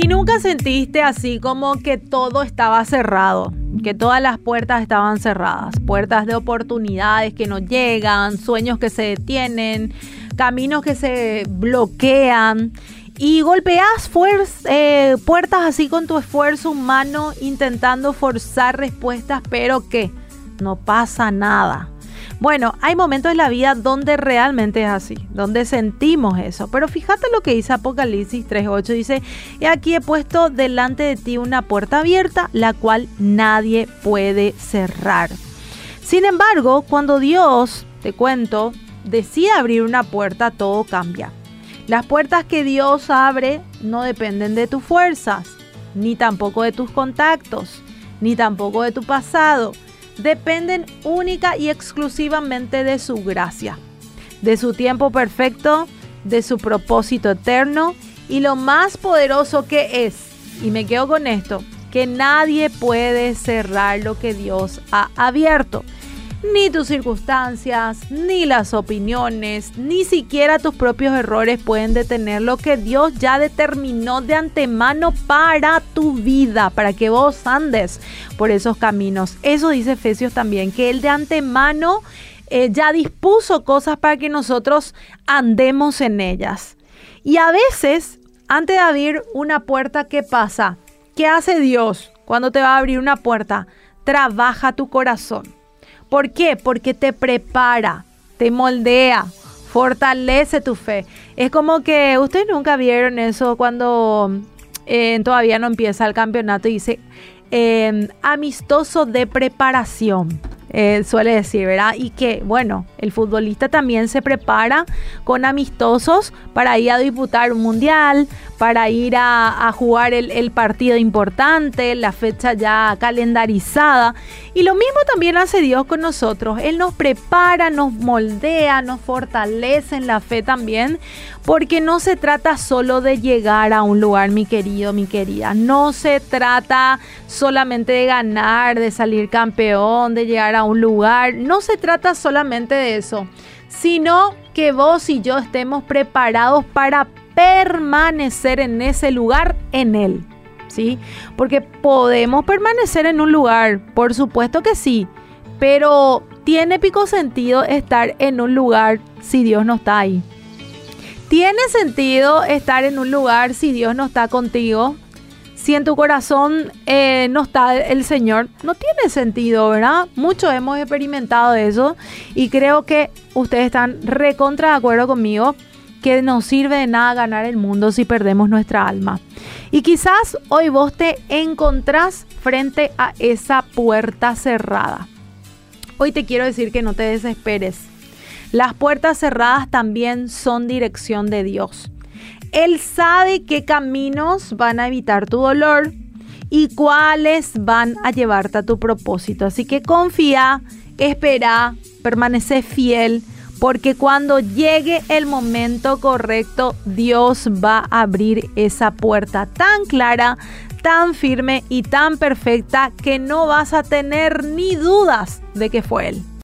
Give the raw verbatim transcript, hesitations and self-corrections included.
Y nunca sentiste así como que todo estaba cerrado, que todas las puertas estaban cerradas, puertas de oportunidades que no llegan, sueños que se detienen, caminos que se bloquean y golpeas eh, puertas así con tu esfuerzo humano intentando forzar respuestas, pero que no pasa nada. Bueno, hay momentos en la vida donde realmente es así, donde sentimos eso. Pero fíjate lo que dice Apocalipsis tres ocho, dice: y aquí he puesto delante de ti una puerta abierta, la cual nadie puede cerrar. Sin embargo, cuando Dios, te cuento, decide abrir una puerta, todo cambia. Las puertas que Dios abre no dependen de tus fuerzas, ni tampoco de tus contactos, ni tampoco de tu pasado. Dependen única y exclusivamente de su gracia, de su tiempo perfecto, de su propósito eterno y lo más poderoso que es, y me quedo con esto, que nadie puede cerrar lo que Dios ha abierto. Ni tus circunstancias, ni las opiniones, ni siquiera tus propios errores pueden detener lo que Dios ya determinó de antemano para tu vida, para que vos andes por esos caminos. Eso dice Efesios también, que Él de antemano eh, ya dispuso cosas para que nosotros andemos en ellas. Y a veces, antes de abrir una puerta, ¿qué pasa? ¿Qué hace Dios cuando te va a abrir una puerta? Trabaja tu corazón. ¿Por qué? Porque te prepara, te moldea, fortalece tu fe. Es como que ustedes nunca vieron eso cuando eh, todavía no empieza el campeonato y dice eh, amistoso de preparación. Eh, suele decir, ¿verdad? Y que, bueno, el futbolista también se prepara con amistosos para ir a disputar un mundial, para ir a, a jugar el, el partido importante, la fecha ya calendarizada. Y lo mismo también hace Dios con nosotros. Él nos prepara, nos moldea, nos fortalece en la fe también, porque no se trata solo de llegar a un lugar, mi querido, mi querida. No se trata solamente de ganar, de salir campeón, de llegar a un lugar. No se trata solamente de eso, sino que vos y yo estemos preparados para permanecer en ese lugar, en Él, ¿sí? Porque podemos permanecer en un lugar, por supuesto que sí, pero tiene pico sentido estar en un lugar si Dios no está ahí. ¿Tiene sentido estar en un lugar si Dios no está contigo? Si en tu corazón eh, no está el Señor, no tiene sentido, ¿verdad? Muchos hemos experimentado eso y creo que ustedes están recontra de acuerdo conmigo que no sirve de nada ganar el mundo si perdemos nuestra alma. Y quizás hoy vos te encontrás frente a esa puerta cerrada. Hoy te quiero decir que no te desesperes. Las puertas cerradas también son dirección de Dios. Él sabe qué caminos van a evitar tu dolor y cuáles van a llevarte a tu propósito. Así que confía, espera, permanece fiel, porque cuando llegue el momento correcto, Dios va a abrir esa puerta tan clara, tan firme y tan perfecta que no vas a tener ni dudas de que fue Él.